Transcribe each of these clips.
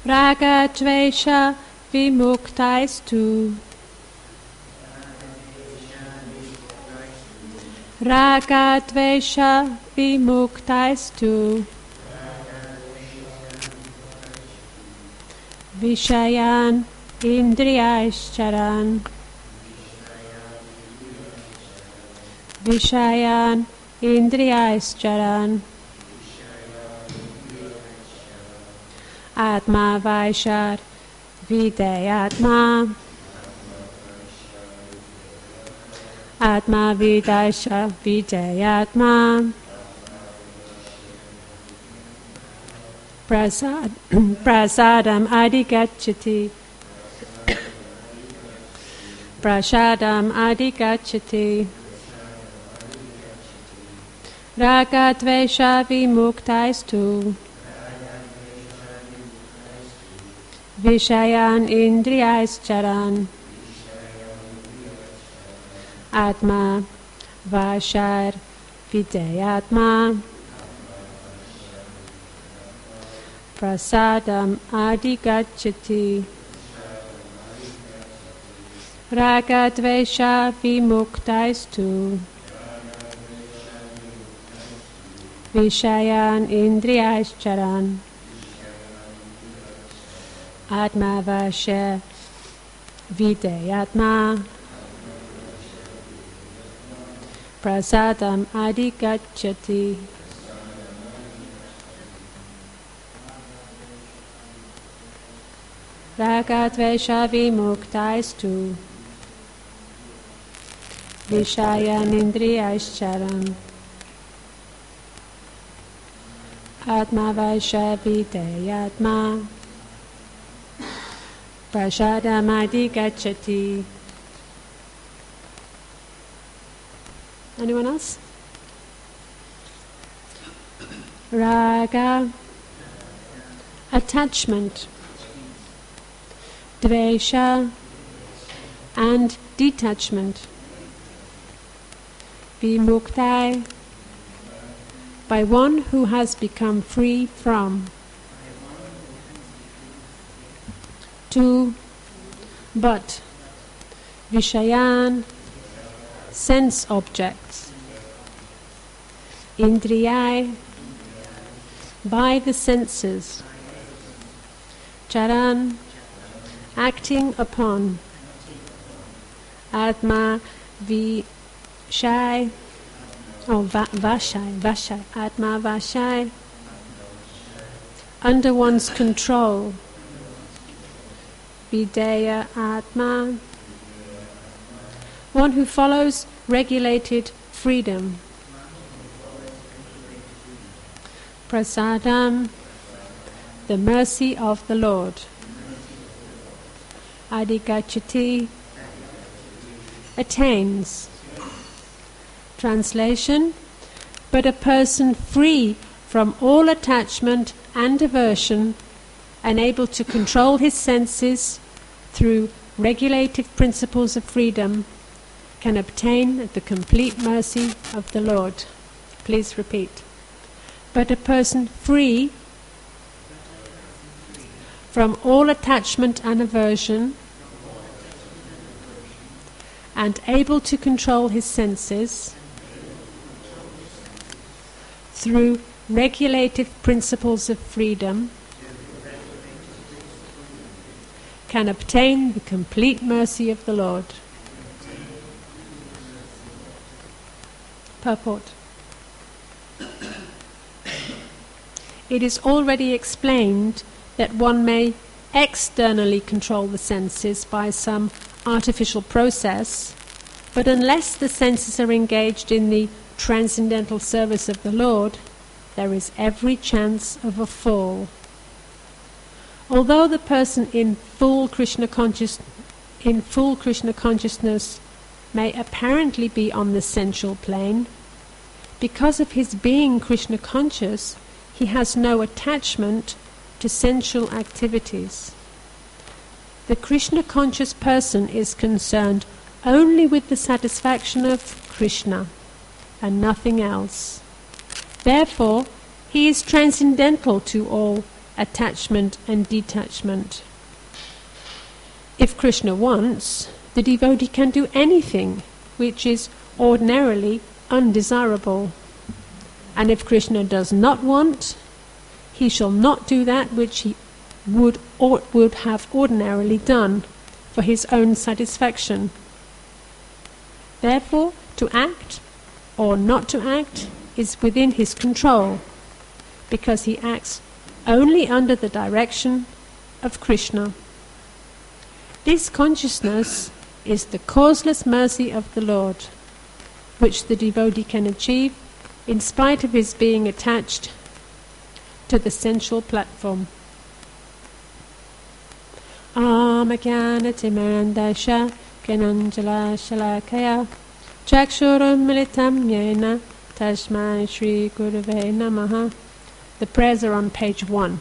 Raga Dvesha Vimukhtaistu. Raga Dvesha Vimukhtaistu. Vishayan Indriyaischaran. Vishayan Indriyaischaran. Atma Vaishar Vidayatma. Atma Vidaisha Vidayatma. Prasadam Adhigacchati. Prasadam Adhigacchati. Raga Dvesha Vimukhtaistu. Vishayan Indriyaischaran. Atma Vashar Vidayatma. Prasadam Adhigacchati. Raga Dvesha Vimukhtaistu. Vishayan Indriyaischaran. Atma Vasha Vidayatma. Prasadam Adhigacchati. Raga Dvesha Vimukhtaistu. Vishayan Indriyaischaran. Atma Vasha Vidayatma. Prasadam Adhigacchati. Anyone else? Raga, attachment. Dvesha, and detachment. Vimuktai, by one who has become free from. To, but. Vishayan, sense objects. Indriyai, by the senses. Charan, acting upon. Atma Vashai, Vashai, Atma Vashai, under one's control. Videya Atma, one who follows regulated freedom. Prasadam, the mercy of the Lord. Adhigacchati, attains. Translation: but a person free from all attachment and aversion and able to control his senses through regulative principles of freedom can obtain the complete mercy of the Lord. Please repeat. But a person free from all attachment and aversion and able to control his senses through regulative principles of freedom can obtain the complete mercy of the Lord. Purport. It is already explained that one may externally control the senses by some artificial process, but unless the senses are engaged in the transcendental service of the Lord, there is every chance of a fall. Although the person in full Krishna consciousness may apparently be on the sensual plane, because of his being Krishna conscious, he has no attachment to sensual activities. The Krishna conscious person is concerned only with the satisfaction of Krishna and nothing else. Therefore, he is transcendental to all attachment and detachment. If Krishna wants, the devotee can do anything which is ordinarily undesirable. And if Krishna does not want, he shall not do that which he would have ordinarily done for his own satisfaction. Therefore, to act or not to act is within his control, because he acts only under the direction of Krishna. This consciousness is the causeless mercy of the Lord, which the devotee can achieve in spite of his being attached to the sensual platform. Amakyanatimarandasha Kananjala Shalakaya Chakshuram Militam Yena Tashmai Shri Gurave Namaha. The prayers are on page 1.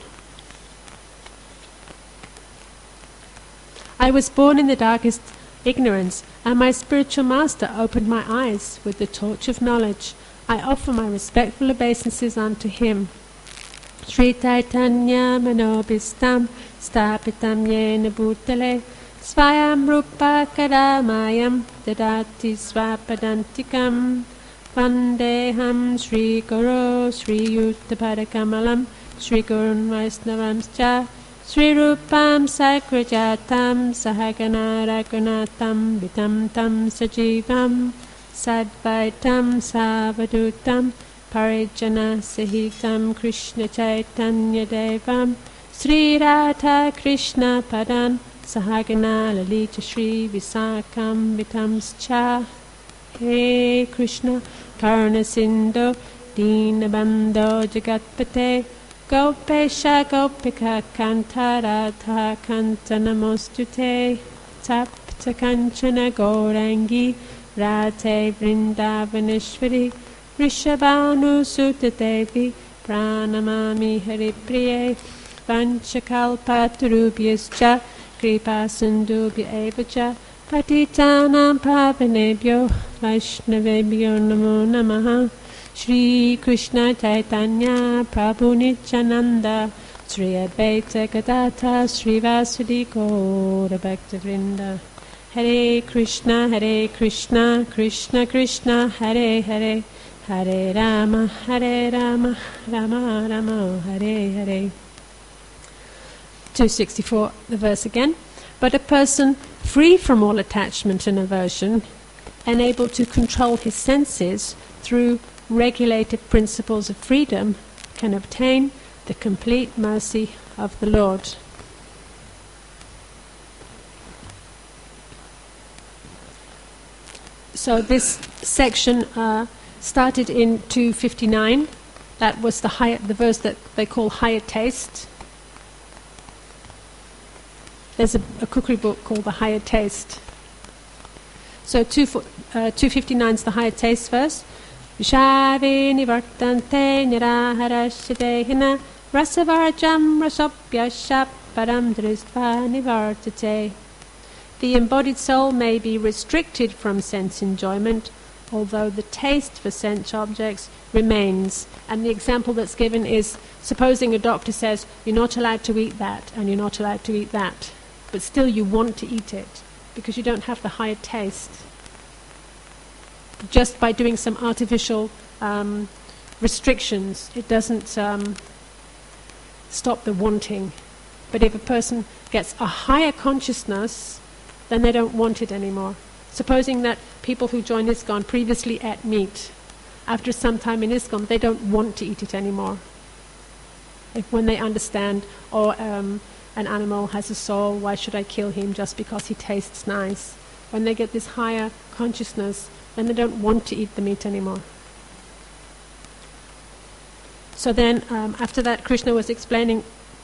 I was born in the darkest ignorance, and my spiritual master opened my eyes with the torch of knowledge. I offer my respectful obeisances unto him. Sri Chaitanya Manobhistam Stapitam Yena Bhutale Svayam Rupa Kadamayam Dadati Swapadantikam Vandeham Sri Guru Sri Yuttapadakamalam Sri Gurun Vaisnavamscha Sri Rupam Sakrajatam Sahagana Raghunatam Vitam Tam Sajivam Sadvaitam Savadutam Parijana Sahitam Krishna Chaitanya Devam Sri Radha Krishna Padan Sahagana Lalita Shri Visakam Vitamscha. He Krishna Karna Sindhu Dinabandho Jagatpate Gopesha Gopika Kanta Radha Kanta Namostute Tapta Kanchana Gaurangi Radhe Vrindavaneshwari Rishabhanu Sutta Devi Pranamami Haripriye Vanchakalpatarubhyascha Kripa Sindhubhya evacha Patitanam Pavanebhyo Vaishnavebhyo Namo Namaha. Shri Krishna Chaitanya Prabhu Nityananda Sri Advaita Gadadhar Sri Vasudhi Gaura Bhaktivinoda. Hare Krishna Krishna Krishna Hare Hare Hare Rama Rama Rama Hare Hare. 264, the verse again. But a person free from all attachment and aversion and able to control his senses through regulative principles of freedom can obtain the complete mercy of the Lord. So this section started in 259. That was the verse that they call Higher Taste. There's a cookery book called The Higher Taste. So 259 is the Higher Taste verse. Vishave nivartante niraharashadehina rasavarjam rasopyashap param dristva nivartate. The embodied soul may be restricted from sense enjoyment, although the taste for sense objects remains. And the example that's given is, supposing a doctor says, you're not allowed to eat that, and you're not allowed to eat that, but still you want to eat it, because you don't have the higher taste. Just by doing some artificial restrictions, it doesn't stop the wanting. But if a person gets a higher consciousness, then they don't want it anymore. Supposing that people who join ISKCON previously ate meat, after some time in ISKCON, they don't want to eat it anymore. When they understand, an animal has a soul, why should I kill him just because he tastes nice? When they get this higher consciousness, then they don't want to eat the meat anymore. So then, after that, Krishna was explaining,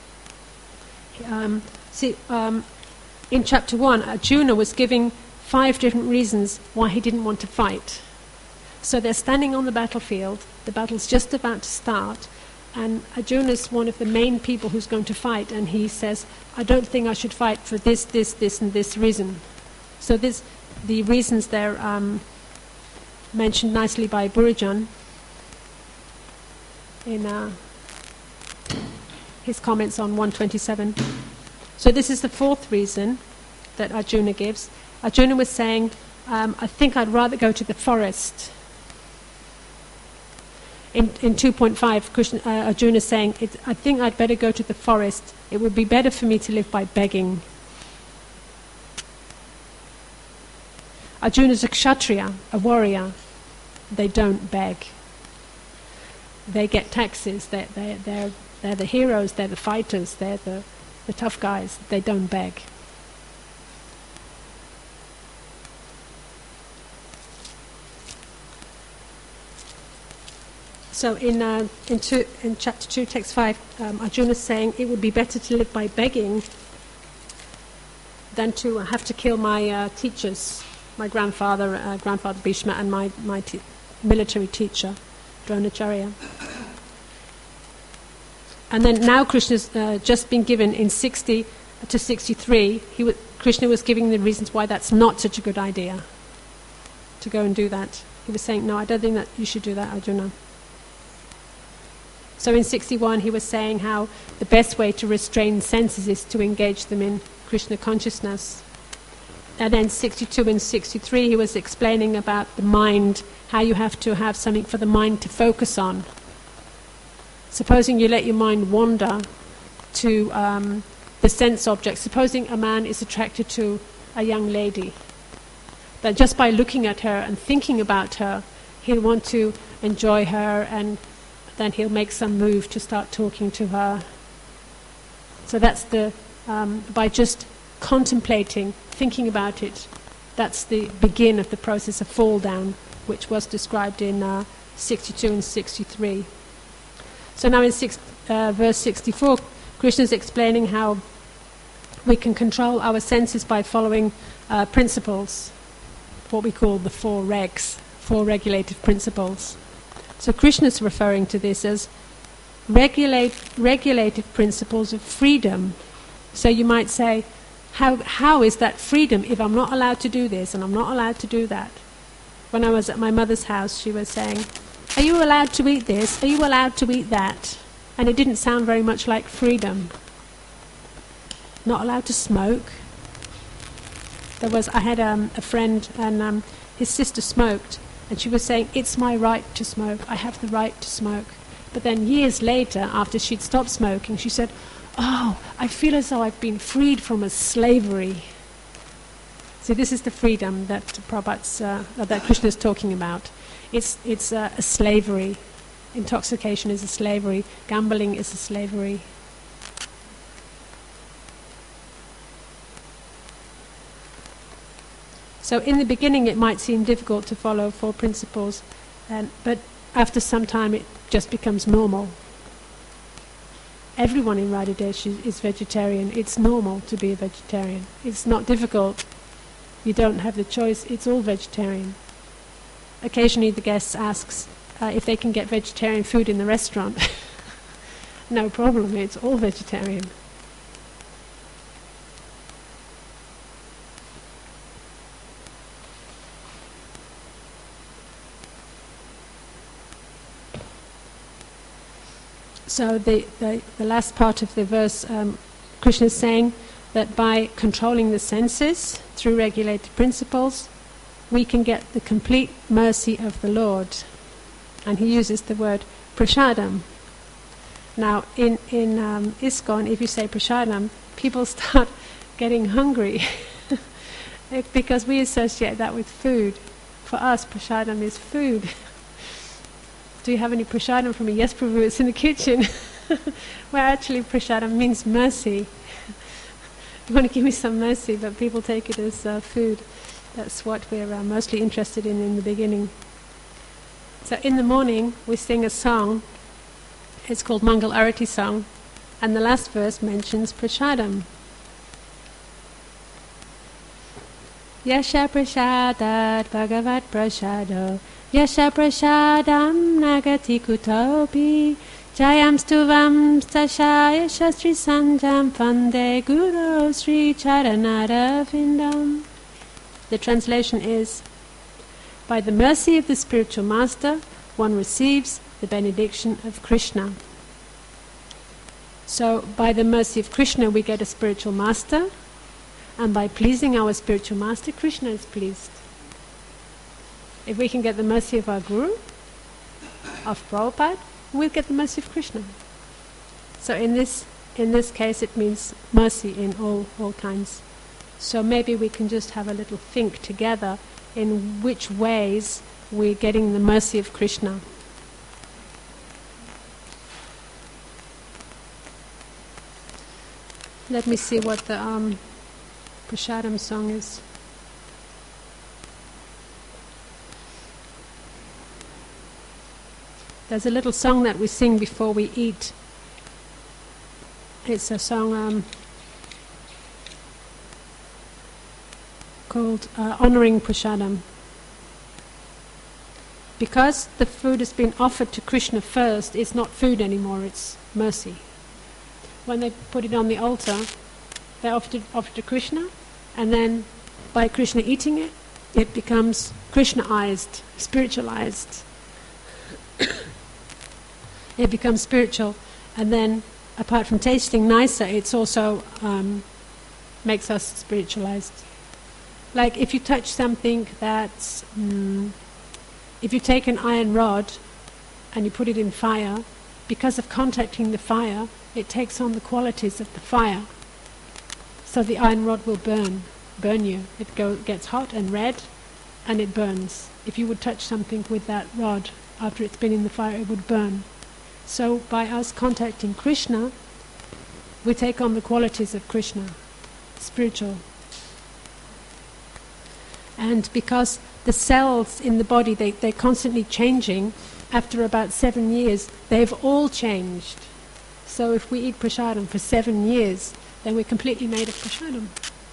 in chapter 1, Arjuna was giving 5 different reasons why he didn't want to fight. So they're standing on the battlefield, the battle's just about to start, and Arjuna's one of the main people who's going to fight, and he says, I don't think I should fight for this, and this reason. So the reasons there mentioned nicely by Burujan in his comments on 127. So this is the fourth reason that Arjuna gives. Arjuna was saying, I think I'd rather go to the forest. In 2.5, Arjuna is saying, I think I'd better go to the forest. It would be better for me to live by begging. Arjuna is a kshatriya, a warrior. They don't beg. They get taxes. They're the heroes. They're the fighters. They're the tough guys. They don't beg. So in chapter 2, text 5, Arjuna is saying it would be better to live by begging than to have to kill my teachers, my grandfather Bhishma, and my military teacher, Dronacharya. And then now Krishna's just been given in 60 to 63, Krishna was giving the reasons why that's not such a good idea to go and do that. He was saying, no, I don't think that you should do that, Arjuna. So in 61 he was saying how the best way to restrain senses is to engage them in Krishna consciousness. And then 62 and 63 he was explaining about the mind, how you have to have something for the mind to focus on. Supposing you let your mind wander to the sense objects. Supposing a man is attracted to a young lady, that just by looking at her and thinking about her, he'll want to enjoy her, and then he'll make some move to start talking to her. So that's by just contemplating, thinking about it, that's the begin of the process of fall down, which was described in 62 and 63. So now in verse 64, Krishna is explaining how we can control our senses by following principles, what we call the four regs, four regulative principles. So Krishna is referring to this as regulative principles of freedom. So you might say, how is that freedom if I'm not allowed to do this and I'm not allowed to do that? When I was at my mother's house, she was saying, are you allowed to eat this? Are you allowed to eat that? And it didn't sound very much like freedom. Not allowed to smoke. I had a friend, and his sister smoked, and she was saying, it's my right to smoke. I have the right to smoke. But then years later, after she'd stopped smoking, she said, oh, I feel as though I've been freed from a slavery. So this is the freedom that that Krishna is talking about. It's a slavery. Intoxication is a slavery. Gambling is a slavery. So in the beginning it might seem difficult to follow four principles, but after some time it just becomes normal. Everyone in Radhadesh is vegetarian. It's normal to be a vegetarian. It's not difficult. You don't have the choice. It's all vegetarian. Occasionally the guest asks if they can get vegetarian food in the restaurant. No problem, it's all vegetarian. So the last part of the verse, Krishna is saying that by controlling the senses through regulated principles, we can get the complete mercy of the Lord. And he uses the word prasadam. Now in ISKCON, if you say prasadam, people start getting hungry because we associate that with food. For us, prasadam is food. Do you have any prasadam for me? Yes, Prabhu, it's in the kitchen. Well, actually prasadam means mercy. You want to give me some mercy, but people take it as food. That's what we're mostly interested in the beginning. So in the morning we sing a song. It's called Mangal Arati song, and the last verse mentions prasadam. Yasha prasadat bhagavat prasado, yasha prasadam nagati kutopi, jayam stuvam stashaya shastri sanjam pande guru sri charanara vindam. The translation is, by the mercy of the spiritual master, one receives the benediction of Krishna. So by the mercy of Krishna we get a spiritual master, and by pleasing our spiritual master, Krishna is pleased. If we can get the mercy of our Guru, of Prabhupada, we'll get the mercy of Krishna. So in this case it means mercy in all kinds. So maybe we can just have a little think together in which ways we're getting the mercy of Krishna. Let me see what the Prasadam song is. There's a little song that we sing before we eat. It's a song called Honouring Prasadam. Because the food has been offered to Krishna first, it's not food anymore, it's mercy. When they put it on the altar, they offer it to Krishna, and then by Krishna eating it, it becomes Krishnaized, spiritualized. It becomes spiritual, and then apart from tasting nicer, it's also makes us spiritualized. Like if you touch something that's, if you take an iron rod and you put it in fire, because of contacting the fire, it takes on the qualities of the fire. So the iron rod will burn you. It gets hot and red, and it burns. If you would touch something with that rod after it's been in the fire, it would burn. So by us contacting Krishna, we take on the qualities of Krishna, spiritual. And because the cells in the body, they're constantly changing, after about 7 years, they've all changed. So if we eat prasadam for 7 years, then we're completely made of prasadam.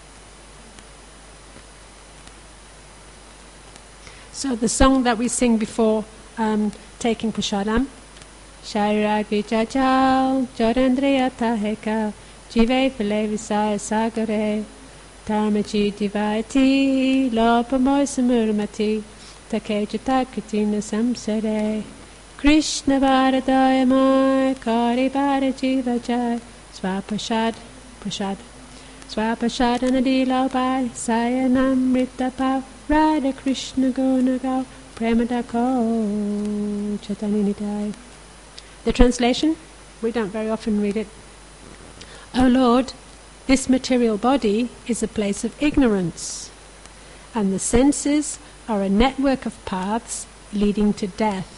So the song that we sing before taking prasadam, Shairag Vichachal, Jodandriya Taheka, Jive File Visaya Sagare, Dharmachi Divaiti, Lopamoy Samurmati, Take Jatakitina Samsare, Krishna Bharadaya Mai, Kari Bharajiva Jai, Swapashad, Prashad, Swapashad Anadi Laubai, Sayanam Rita Pau, Radha Krishna Gunagau, Premadako, Chaitanya. The translation? We don't very often read it. O Lord, this material body is a place of ignorance, and the senses are a network of paths leading to death.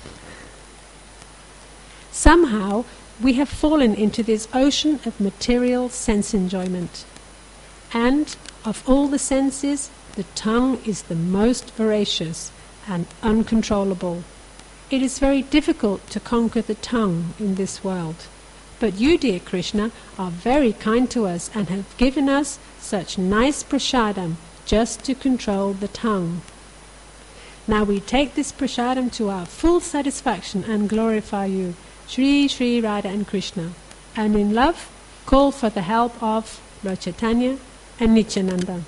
Somehow we have fallen into this ocean of material sense enjoyment, and of all the senses, the tongue is the most voracious and uncontrollable. It is very difficult to conquer the tongue in this world. But you, dear Krishna, are very kind to us and have given us such nice prasadam just to control the tongue. Now we take this prasadam to our full satisfaction and glorify you, Shri Shri Radha and Krishna, and in love call for the help of Lord Chaitanya and Nityananda.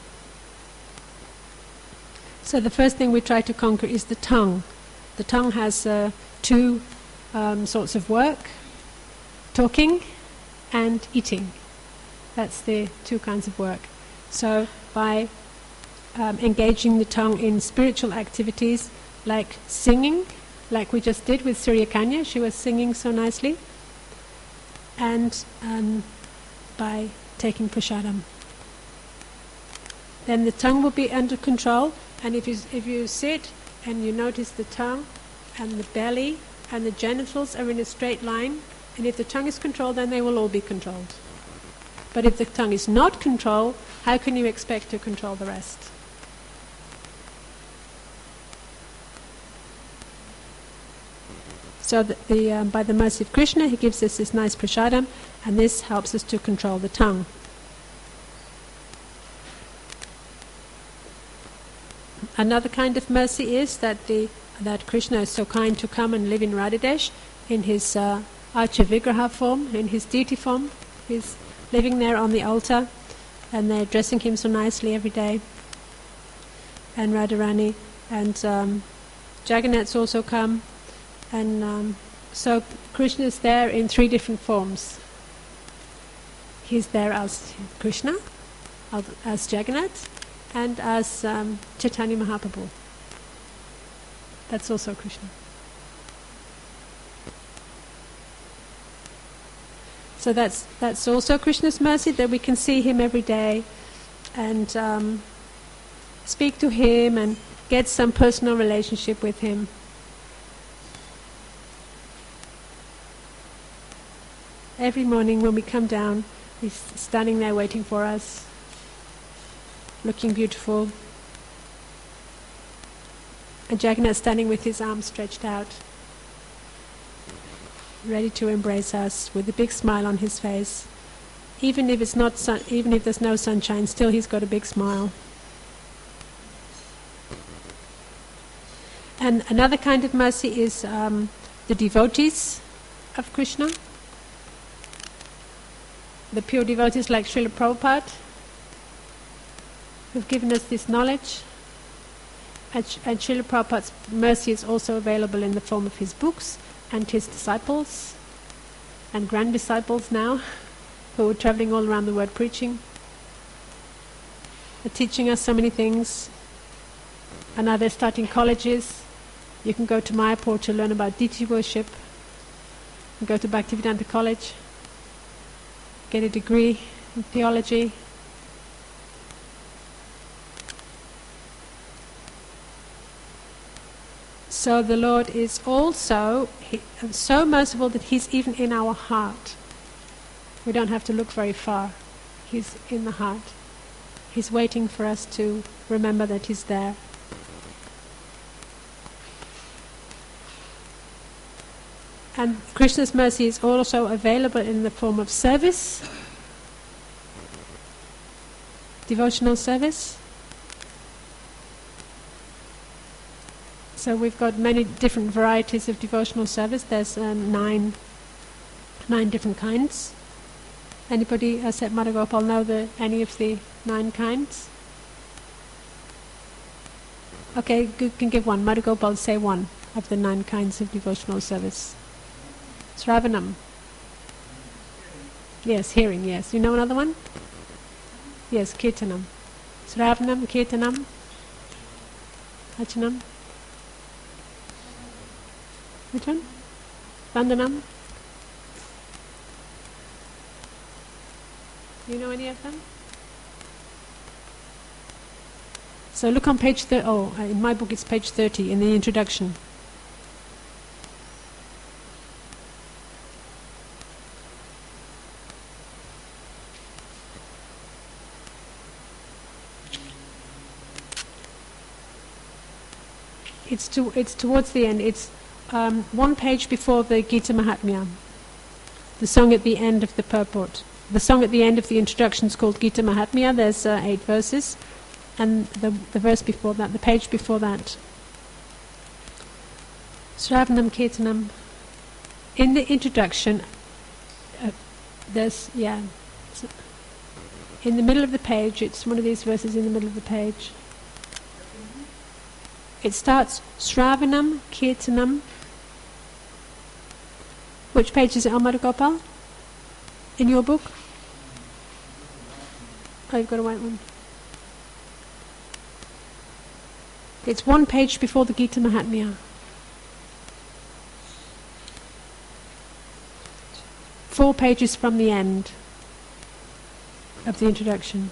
So the first thing we try to conquer is the tongue. The tongue has two sorts of work, talking and eating. That's the two kinds of work. So by engaging the tongue in spiritual activities like singing, like we just did with Surya Kanya, she was singing so nicely, and by taking prasadam. Then the tongue will be under control, and if you sit and you notice the tongue and the belly and the genitals are in a straight line, and if the tongue is controlled, then they will all be controlled. But if the tongue is not controlled, how can you expect to control the rest? So by the mercy of Krishna, he gives us this nice prasadam, and this helps us to control the tongue. Another kind of mercy is that Krishna is so kind to come and live in Radhadesh in his Archa Vigraha form, in his deity form. He's living there on the altar, and they're dressing him so nicely every day. And Radharani and Jagannath's also come, and so Krishna is there in 3 different forms. He's there as Krishna, as Jagannath, and as Chaitanya Mahaprabhu. That's also Krishna. So that's also Krishna's mercy, that we can see him every day and speak to him and get some personal relationship with him. Every morning when we come down, he's standing there waiting for us, looking beautiful. And Jagannath standing with his arms stretched out, ready to embrace us with a big smile on his face. Even if even if there's no sunshine, still he's got a big smile. And another kind of mercy is the devotees of Krishna. The pure devotees like Srila Prabhupada, who've given us this knowledge. And Srila Prabhupada's mercy is also available in the form of his books and his disciples and grand disciples now, who are travelling all around the world preaching. They're teaching us so many things. And now they're starting colleges. You can go to Mayapur to learn about deity worship. You can go to Bhaktivedanta College, get a degree in theology. So the Lord is also so merciful that He's even in our heart. We don't have to look very far. He's in the heart. He's waiting for us to remember that He's there. And Krishna's mercy is also available in the form of service, devotional service. So we've got many different varieties of devotional service. There's nine different kinds. Anybody at Madhugopal know any of the 9 kinds? Okay, you can give one. Madhugopal, say one of the 9 kinds of devotional service. Sravanam. Yes, hearing, yes. You know another one? Yes, Kirtanam. Sravanam, Kirtanam, Achanam. Which one? Vandanam? You know any of them? So look on page in my book it's page 30 in the introduction. It's towards the end. It's one page before the Gita Mahatmya, the song at the end of the purport. The song at the end of the introduction is called Gita Mahatmya. There's 8 verses, and the verse before that, the page before that. Sravanam Kirtanam. In the introduction, there's in the middle of the page. It's one of these verses in the middle of the page. It starts Sravanam Kirtanam. Which page is it on, Madhugopal? In your book? Oh, you've got a white one. It's one page before the Gita Mahatmya. 4 pages from the end of the introduction.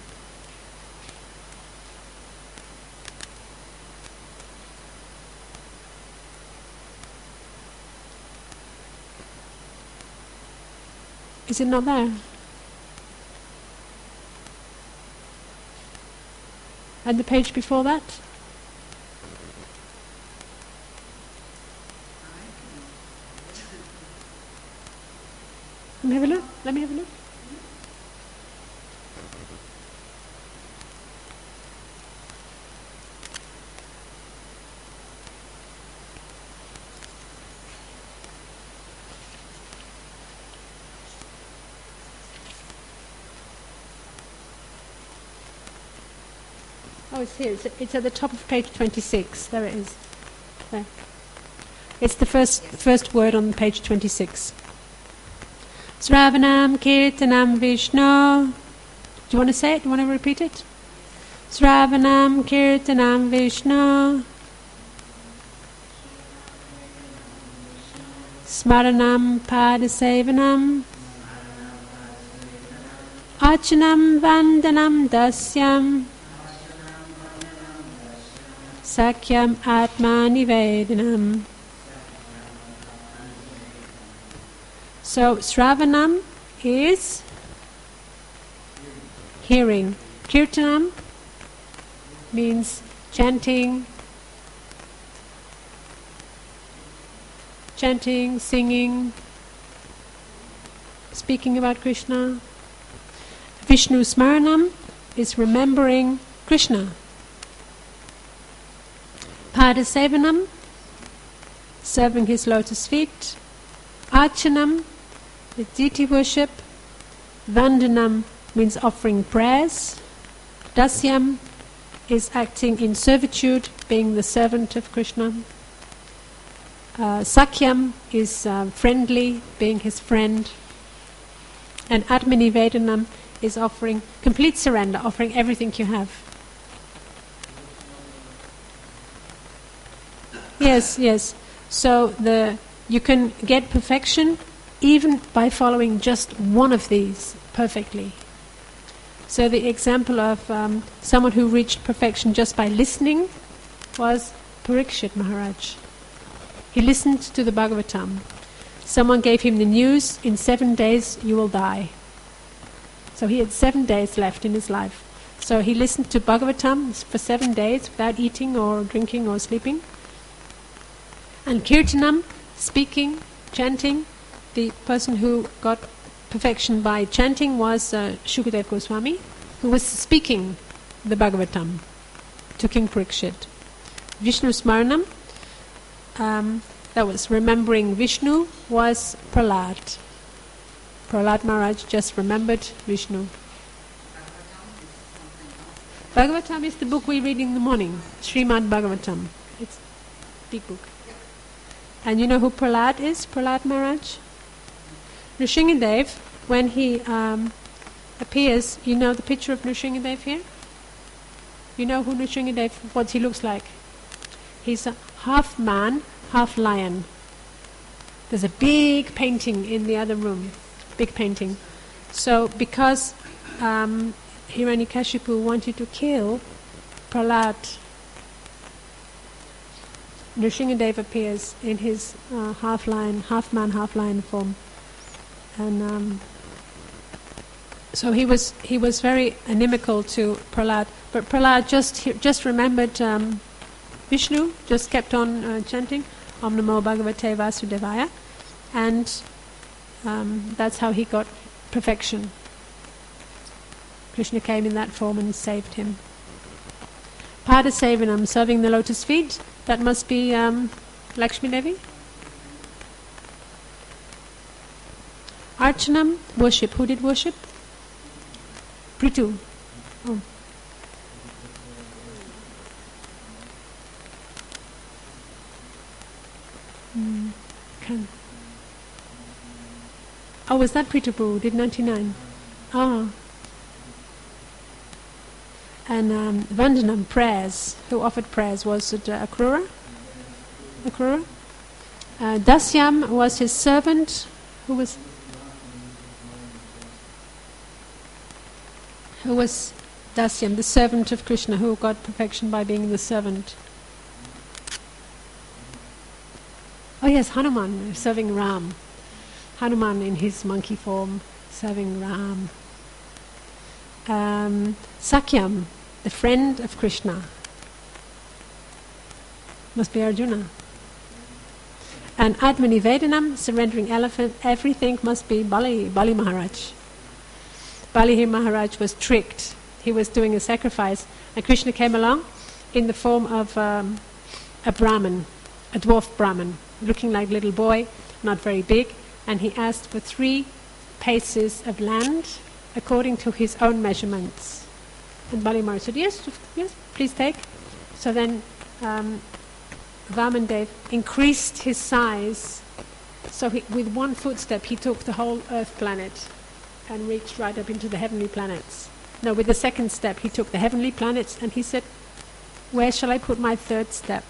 Is it not there? And the page before that? Let me have a look. Oh, it's here. It's at the top of page 26. There it is. There. It's the first word on page 26. Sravanam Kirtanam Vishnu. Do you want to say it? Do you want to repeat it? Sravanam Kirtanam Vishnu. Smaranam Padasevanam. Archanam Vandanam Dasyam. Sakyam Atma Nivedanam. So Sravanam is hearing. Kirtanam means chanting, singing, speaking about Krishna. Vishnu Smaranam is remembering Krishna. Padasevanam, serving his lotus feet. Archanam, the deity worship. Vandanam means offering prayers. Dasyam is acting in servitude, being the servant of Krishna. Sakyam is friendly, being his friend. And Atmanivedanam is offering complete surrender, offering everything you have. Yes. So you can get perfection even by following just one of these perfectly. So the example of someone who reached perfection just by listening was Parikshit Maharaj. He listened to the Bhagavatam. Someone gave him the news, in 7 days you will die. So he had 7 days left in his life. So he listened to Bhagavatam for 7 days without eating or drinking or sleeping. And Kirtanam, speaking, chanting, the person who got perfection by chanting was Shukadeva Goswami, who was speaking the Bhagavatam to King Parikshit. Vishnu Smaranam, that was remembering Vishnu, was Prahlad. Prahlad Maharaj just remembered Vishnu. Bhagavatam is the book we read in the morning, Srimad Bhagavatam. It's a big book. And you know who Prahlad is? Prahlad Maharaj? Nrsingadev, when he appears, you know the picture of Nrsingadev here? You know who Nrsingadev, what he looks like? He's a half man, half lion. There's a big painting in the other room, big painting. So because Hiranyakashipu wanted to kill Prahlad, Nrsingadev appears in his half man, half lion form. And so he was very inimical to Prahlad, but Prahlad just remembered Vishnu, just kept on chanting Om Namo Bhagavate Vasudevaya, and that's how he got perfection. Krishna came in that form and saved him. Padasevanam, serving the lotus feet, that must be Lakshmi Devi. Archanam, worship. Who did worship? Prithu. Oh. Oh, was that Prithu who did 99? Ah. And Vandanam, prayers. Who offered prayers? Was it Akrura? Dasyam was his servant. Who was Dasyam, the servant of Krishna, who got perfection by being the servant? Oh yes, Hanuman, serving Ram. Hanuman in his monkey form, serving Ram. Sakyam, the friend of Krishna. Must be Arjuna. And Atmanivedanam, surrendering everything, must be Bali Maharaj. Bali Maharaj was tricked. He was doing a sacrifice, and Krishna came along in the form of a Brahmin, a dwarf Brahmin, looking like a little boy, not very big, and he asked for 3 paces of land according to his own measurements. And Bali Maharaj said, yes, please take. So then Vamandev increased his size So with one footstep, he took the whole Earth planet and reached right up into the heavenly planets. No, with the second step, he took the heavenly planets and he said, where shall I put my third step?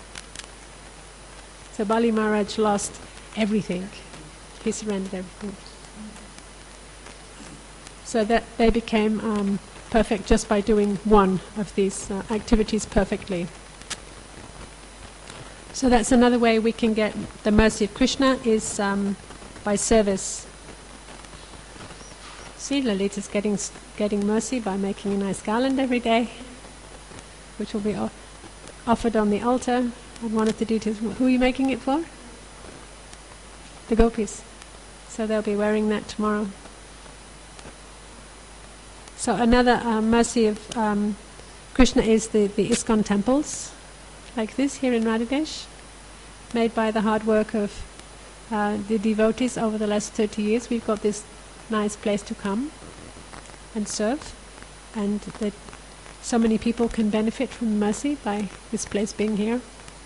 So Bali Maharaj lost everything. He surrendered everything. So that they became perfect just by doing one of these activities perfectly. So that's another way we can get the mercy of Krishna is by service. See, Lalita's getting mercy by making a nice garland every day, which will be offered on the altar. And one of the deities, who are you making it for? The gopis. So they'll be wearing that tomorrow. So another mercy of Krishna is the ISKCON temples, like this here in Radhadesh, made by the hard work of the devotees over the last 30 years. We've got this nice place to come and serve, and that so many people can benefit from mercy by this place being here.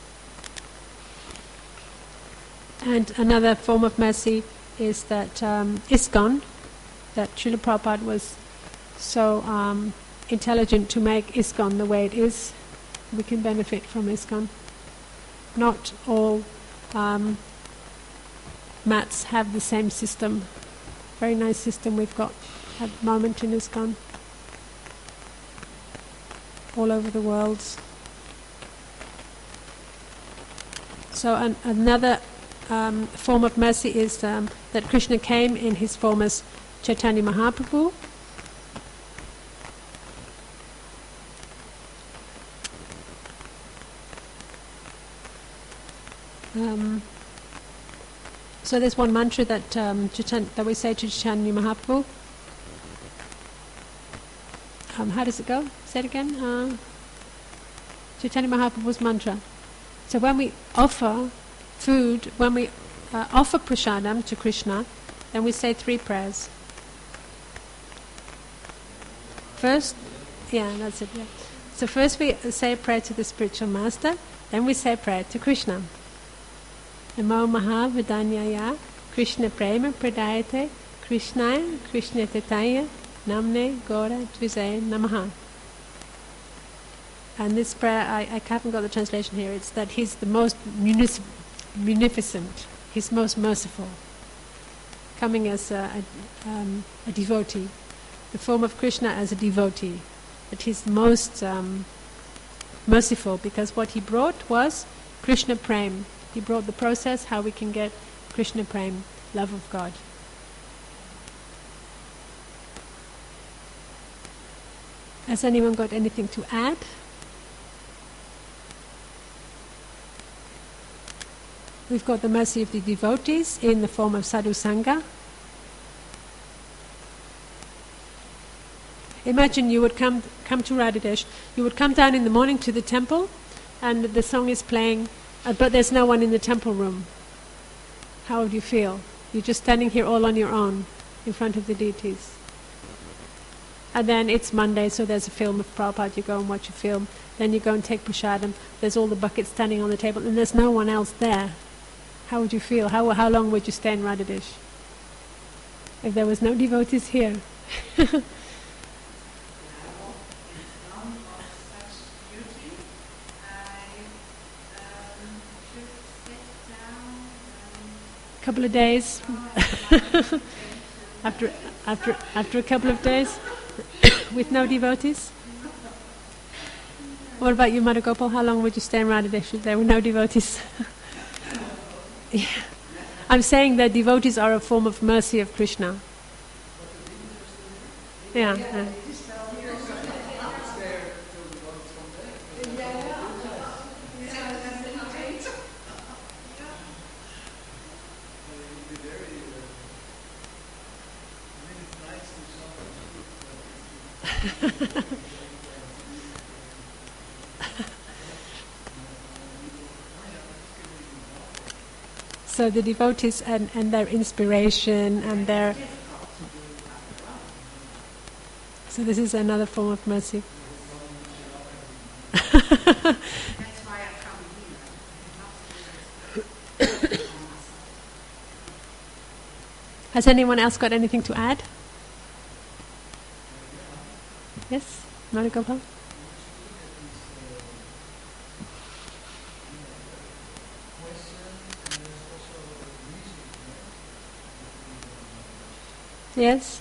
And another form of mercy is that ISKCON, that Srila Prabhupada was so intelligent to make ISKCON the way it is. We can benefit from ISKCON. Not all mats have the same system. Very nice system we've got at the moment in ISKCON. All over the world. So another form of mercy is that Krishna came in his form as Chaitanya Mahaprabhu. So there's one mantra that that we say to Chaitanya Mahaprabhu. How does it go? Say it again. Chaitanya Mahaprabhu's mantra. So when we offer food, when we offer prasadam to Krishna, then we say 3 prayers. First, that's it. Yeah. So first we say a prayer to the spiritual master, then we say a prayer to Krishna. Namo Maha Vidanyaya Krishna Prema Pradayate Krishnaya Krishna Tataya Namne Gora Tvize Namaha. And this prayer, I haven't got the translation here, it's that he's the most munificent, he's most merciful, coming as a devotee, the form of Krishna as a devotee, that he's most merciful, because what he brought was Krishna Prem. He brought the process how we can get Krishna Prem, love of God. Has anyone got anything to add? We've got the mercy of the devotees in the form of Sadhu Sangha. Imagine you would come to Radhadesh, you would come down in the morning to the temple and the song is playing, but there's no one in the temple room. How would you feel? You're just standing here all on your own in front of the deities. And then it's Monday, so there's a film of Prabhupada, you go and watch a film, then you go and take prasadam, there's all the buckets standing on the table, and there's no one else there. How would you feel? How long would you stay in Radhadesh if there was no devotees here? Couple of days. after a couple of days with no devotees. What about you, Mother Gopal? How long would you stay in Radhadesh if there were no devotees? Yeah. I'm saying that devotees are a form of mercy of Krishna. Yeah. So the devotees and their inspiration and their... So this is another form of mercy. That's why I come here. Has anyone else got anything to add? Yes, Marigopal? Yes?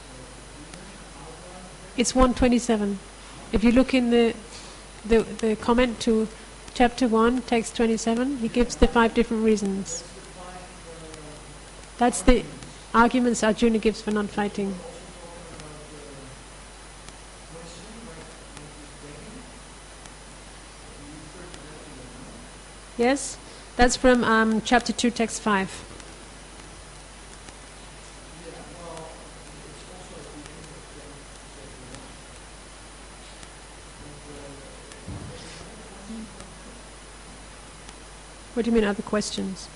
It's 127. If you look in the comment to chapter 1, text 27, he gives the 5 different reasons. That's the arguments Arjuna gives for not fighting. Yes? That's from chapter 2, text 5. What do you mean other questions?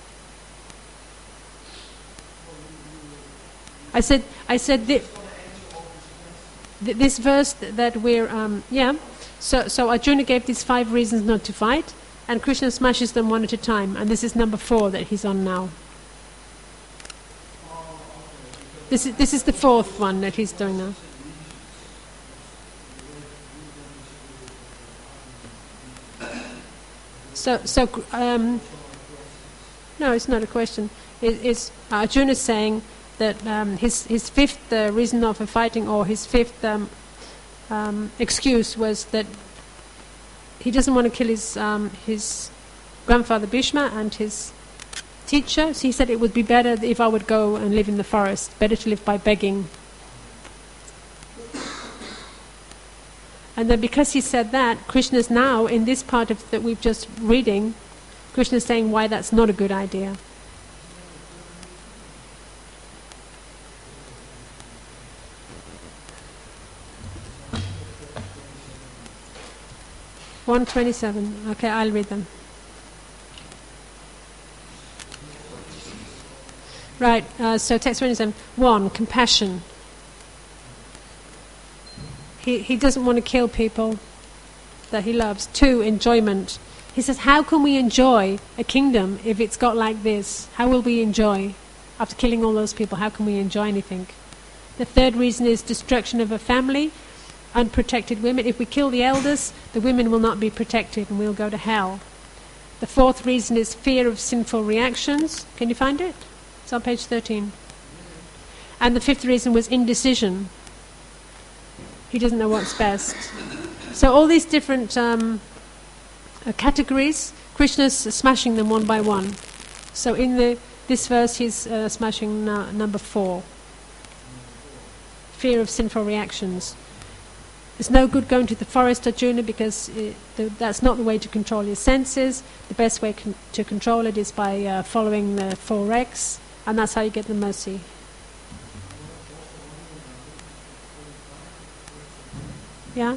I said this verse that we're So Arjuna gave these 5 reasons not to fight, and Krishna smashes them one at a time, and this is number 4 that he's on now. This is the 4th one that he's doing now. No, it's not a question. It's Arjuna saying that his 5th reason not for fighting, or his 5th excuse, was that he doesn't want to kill his grandfather Bhishma and his teacher. So he said it would be better if I would go and live in the forest. Better to live by begging. And then because he said that, Krishna's now, in this part that we've just reading, Krishna's saying why that's not a good idea. (127). Okay, I'll read them. Right, so text 27. 1. Compassion. He doesn't want to kill people that he loves. 2. Enjoyment. He says, how can we enjoy a kingdom if it's got like this? How will we enjoy? After killing all those people, how can we enjoy anything? The 3rd reason is destruction of a family, unprotected women. If we kill the elders, the women will not be protected and we'll go to hell. The 4th reason is fear of sinful reactions. Can you find it? It's on page 13. And the 5th reason was indecision. He doesn't know what's best. So all these different categories, Krishna's smashing them one by one. So in this verse he's smashing number 4. Fear of sinful reactions. It's no good going to the forest, Arjuna, because that's not the way to control your senses. The best way to control it is by following the 4 regs, and that's how you get the mercy. Yeah?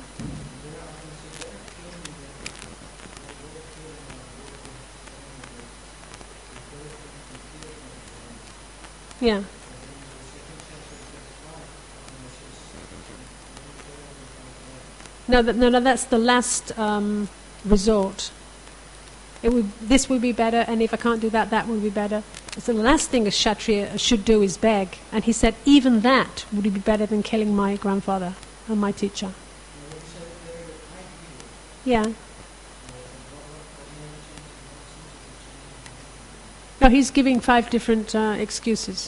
Yeah. No, that's the last resort. This would be better, and if I can't do that, that would be better. So the last thing a Kshatriya should do is beg. And he said, even that would be better than killing my grandfather and my teacher. Yeah. No, he's giving 5 different excuses.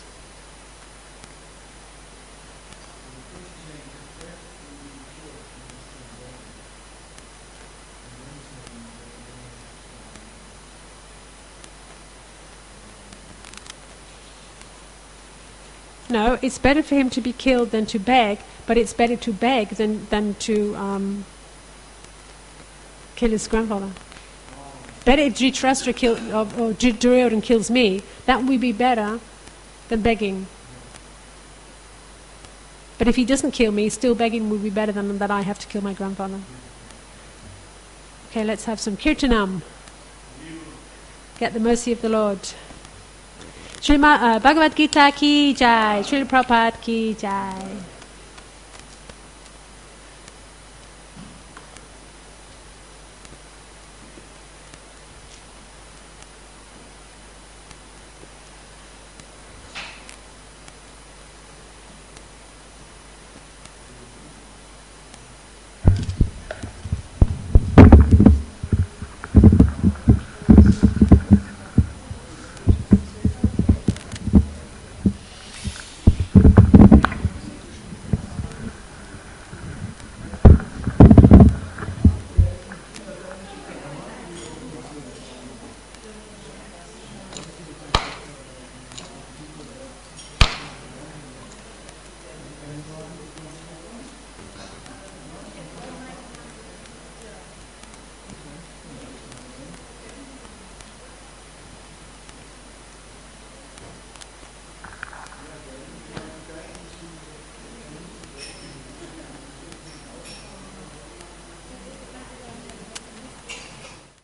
No, it's better for him to be killed than to beg, but it's better to beg than to kill his grandfather. Better if Dhritarashtra or Duryodhana kills me, that would be better than begging. But if he doesn't kill me, still begging would be better than that I have to kill my grandfather. Okay, let's have some kirtanam. Get the mercy of the Lord. Bhagavad Gita ki jai, Srila Prabhupada ki jai.